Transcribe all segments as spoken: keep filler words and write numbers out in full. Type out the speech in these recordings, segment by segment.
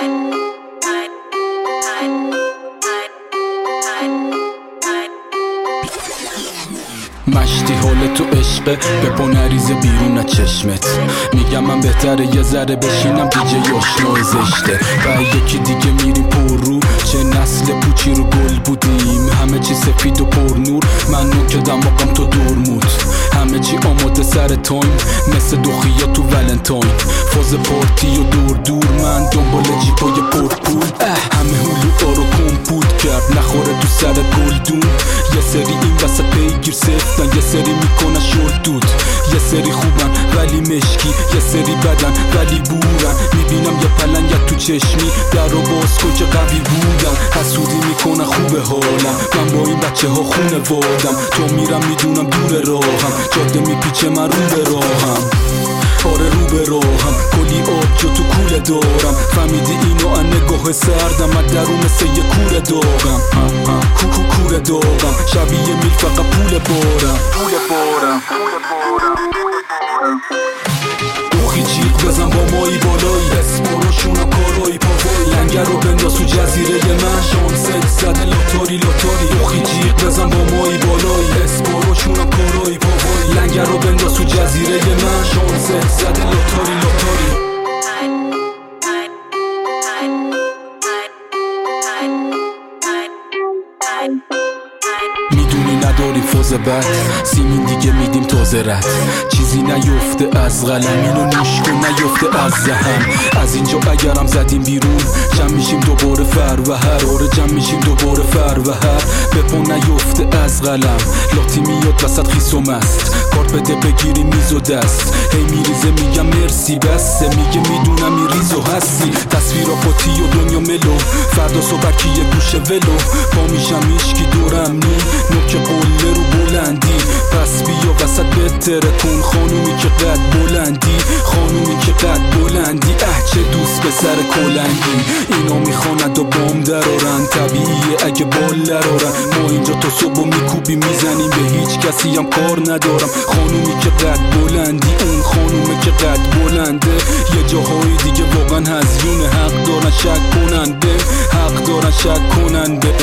مشتی حال تو عشقه به نریزه بیرون از چشمت. میگم من بهتره یه ذره بشینم دیجه یاشنای زشته و یکی دیگه میریم پر رو. چه نسل پوچی رو گل بودیم، همه چی سفید و پر نور. من نوک دماغم تو دور مود، همه چی آماده سر تایم مثل دوخیا تو ولنتاین. فاز پارتی و دور دور من دنبال جیپای پر پول. همه هلوها رو کمپوت کرد نخوره تو سر گلدون. یه سری این وسط پیگیر سفتن، یه سری میکنن شورت دود. یه سری خوبن ولی مشکی، یه سری بدن ولی بورن. میبینم یه پلنگت تو چشمی در رو باز کن که قوی بودن. حسودی میکنن خوبه حالم، من با این بچه ها خونه وادم. تو میرم میدونم دور راهم، جاده میپیچه من رو به راهم. آره رو به راهم، کلی آب جو تو کوله دارم. فهمیدی اینو ان نگاه سردم، من درون مثل یه کوره داغم. کوکو کوره داغم، شبیه میل فقط پول بارم. پول بارم دوخی جیغ بزن با مایی بالایی، اسپاروشون و کارایی پاوایی. لنگر رو بنداز تو جزیره من، شانست زده لاتاری لاتاری. دوخی جیغ بزن با مایی بالایی، اسپاروشون و کارایی پاوایی. لنگر رو بنداز تو جزیره من، شانست زده لاتاری لاتاری. میدونی نداری فوز بد، سیمین دیگه میدیم تازه رد. چیزی نیفته از قلم، اینو نوش کن نیفته از زهم. از اینجا اگرم زدیم بیرون جمع میشیم دوباره فر و هر. آره جمع میشیم دوباره فر و هر. بپا نیفته از قلم، لاتی میاد وسط خیس و مست. کارت بده بگیری میز و دست، هی میریزه میگم مرسی بسه. میگه میدونم این ریزو هستی، تصویرا پاتی و دنیا ملو. فردا صبح کی یه گوشه ولو، پا میشم هیچکی دورم نی. نوک قله رو بلندی، پس بیا وسط بهتره کن. خانومی که قد بلندی، خانومی که قد بلندی. اه چه دوست به سر کلنگی، اینا میخواند و بام درارن. طبیعیه اگه بال درارن، ما اینجا تا صبح میکوبی میزنیم، به هیچ کسی هم کار ندارم. خانومی که قد بلندی، اون خانومی که قد بلنده. یه جاهای دیگه واقعا هزیونه، حق دارن شک کننده، حق دارن شک کننده.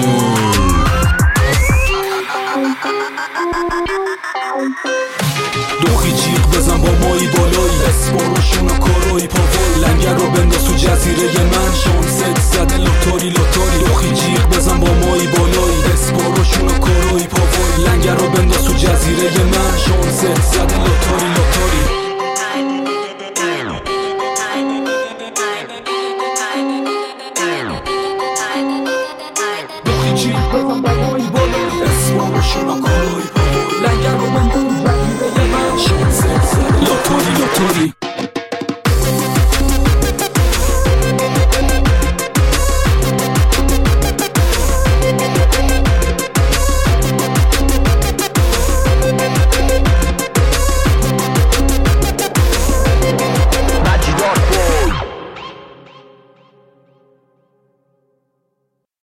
دوخی جیغ بزن با مایی بالایی، اسپاروشون و کارایی پاوایی. لنگر رو بنداز تو جزیره من، شانست زده لاتاری لاتاری. دوخی جیغ بزن با مایی بالایی، اسپاروشون و کارایی پاوایی. لنگر رو بنداز تو جزیره من، شانست زده لاتاری